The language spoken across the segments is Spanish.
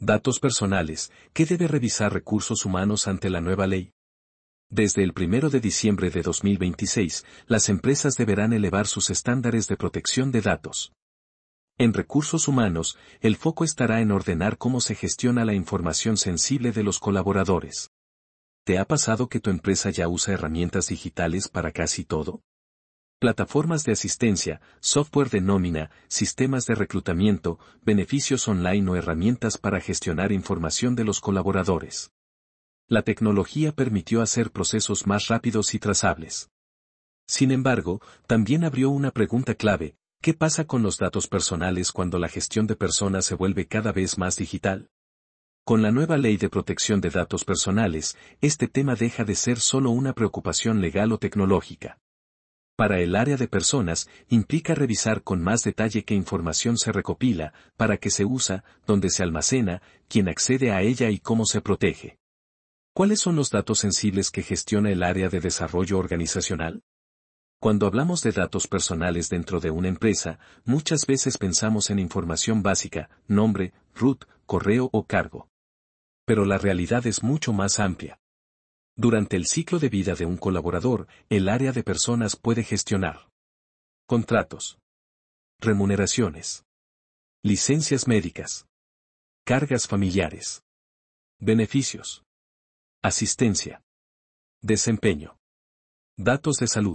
Datos personales. ¿Qué debe revisar recursos humanos ante la nueva ley? Desde el 1 de diciembre de 2026, las empresas deberán elevar sus estándares de protección de datos. En recursos humanos, el foco estará en ordenar cómo se gestiona la información sensible de los colaboradores. ¿Te ha pasado que tu empresa ya usa herramientas digitales para casi todo? Plataformas de asistencia, software de nómina, sistemas de reclutamiento, beneficios online o herramientas para gestionar información de los colaboradores. La tecnología permitió hacer procesos más rápidos y trazables. Sin embargo, también abrió una pregunta clave: ¿qué pasa con los datos personales cuando la gestión de personas se vuelve cada vez más digital? Con la nueva Ley de Protección de Datos Personales, este tema deja de ser solo una preocupación legal o tecnológica. Para el área de personas, implica revisar con más detalle qué información se recopila, para qué se usa, dónde se almacena, quién accede a ella y cómo se protege. ¿Cuáles son los datos sensibles que gestiona el área de desarrollo organizacional? Cuando hablamos de datos personales dentro de una empresa, muchas veces pensamos en información básica, nombre, RUT, correo o cargo. Pero la realidad es mucho más amplia. Durante el ciclo de vida de un colaborador, el área de personas puede gestionar contratos, remuneraciones, licencias médicas, cargas familiares, beneficios, asistencia, desempeño, datos de salud,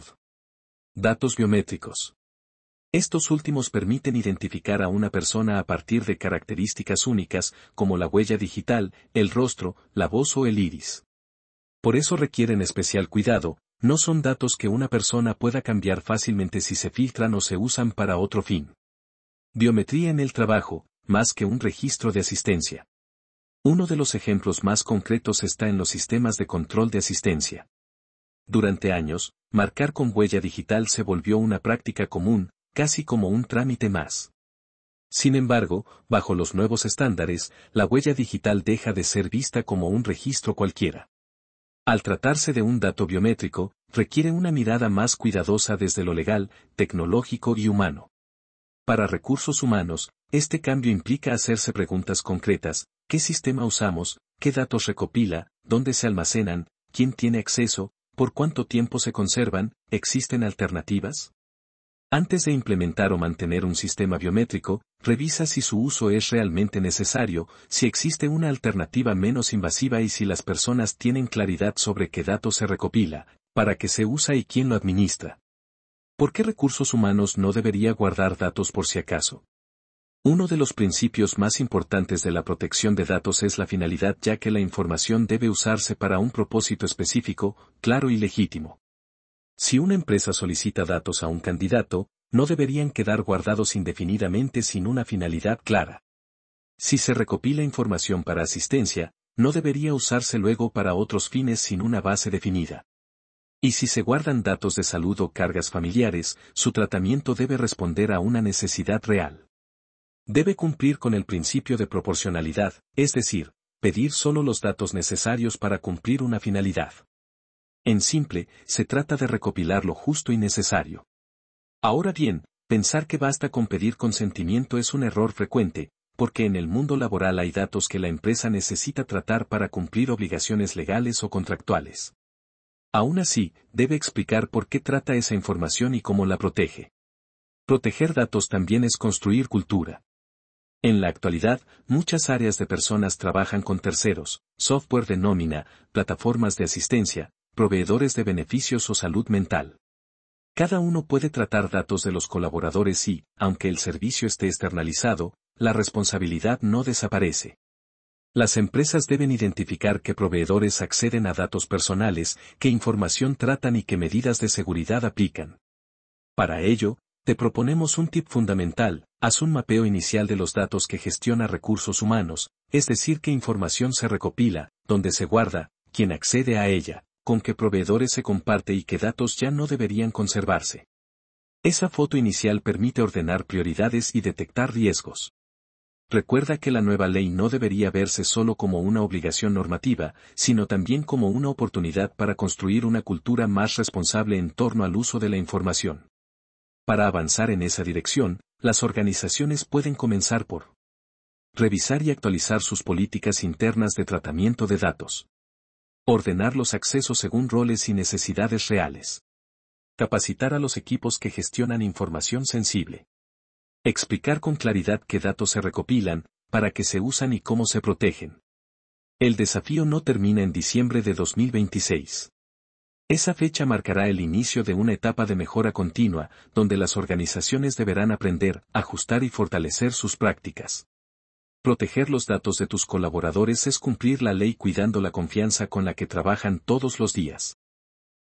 datos biométricos. Estos últimos permiten identificar a una persona a partir de características únicas como la huella digital, el rostro, la voz o el iris. Por eso requieren especial cuidado, no son datos que una persona pueda cambiar fácilmente si se filtran o se usan para otro fin. Biometría en el trabajo, más que un registro de asistencia. Uno de los ejemplos más concretos está en los sistemas de control de asistencia. Durante años, marcar con huella digital se volvió una práctica común, casi como un trámite más. Sin embargo, bajo los nuevos estándares, la huella digital deja de ser vista como un registro cualquiera. Al tratarse de un dato biométrico, requiere una mirada más cuidadosa desde lo legal, tecnológico y humano. Para recursos humanos, este cambio implica hacerse preguntas concretas: ¿qué sistema usamos? ¿Qué datos recopila? ¿Dónde se almacenan? ¿Quién tiene acceso? ¿Por cuánto tiempo se conservan? ¿Existen alternativas? Antes de implementar o mantener un sistema biométrico, revisa si su uso es realmente necesario, si existe una alternativa menos invasiva y si las personas tienen claridad sobre qué datos se recopila, para qué se usa y quién lo administra. ¿Por qué recursos humanos no debería guardar datos por si acaso? Uno de los principios más importantes de la protección de datos es la finalidad, ya que la información debe usarse para un propósito específico, claro y legítimo. Si una empresa solicita datos a un candidato, no deberían quedar guardados indefinidamente sin una finalidad clara. Si se recopila información para asistencia, no debería usarse luego para otros fines sin una base definida. Y si se guardan datos de salud o cargas familiares, su tratamiento debe responder a una necesidad real. Debe cumplir con el principio de proporcionalidad, es decir, pedir solo los datos necesarios para cumplir una finalidad. En simple, se trata de recopilar lo justo y necesario. Ahora bien, pensar que basta con pedir consentimiento es un error frecuente, porque en el mundo laboral hay datos que la empresa necesita tratar para cumplir obligaciones legales o contractuales. Aún así, debe explicar por qué trata esa información y cómo la protege. Proteger datos también es construir cultura. En la actualidad, muchas áreas de personas trabajan con terceros, software de nómina, plataformas de asistencia, proveedores de beneficios o salud mental. Cada uno puede tratar datos de los colaboradores y, aunque el servicio esté externalizado, la responsabilidad no desaparece. Las empresas deben identificar qué proveedores acceden a datos personales, qué información tratan y qué medidas de seguridad aplican. Para ello, te proponemos un tip fundamental: haz un mapeo inicial de los datos que gestiona recursos humanos, es decir, qué información se recopila, dónde se guarda, quién accede a ella, con qué proveedores se comparte y qué datos ya no deberían conservarse. Esa foto inicial permite ordenar prioridades y detectar riesgos. Recuerda que la nueva ley no debería verse solo como una obligación normativa, sino también como una oportunidad para construir una cultura más responsable en torno al uso de la información. Para avanzar en esa dirección, las organizaciones pueden comenzar por Revisar y actualizar sus políticas internas de tratamiento de datos. Ordenar los accesos según roles y necesidades reales. Capacitar a los equipos que gestionan información sensible. Explicar con claridad qué datos se recopilan, para qué se usan y cómo se protegen. El desafío no termina en diciembre de 2026. Esa fecha marcará el inicio de una etapa de mejora continua, donde las organizaciones deberán aprender, ajustar y fortalecer sus prácticas. Proteger los datos de tus colaboradores es cumplir la ley cuidando la confianza con la que trabajan todos los días.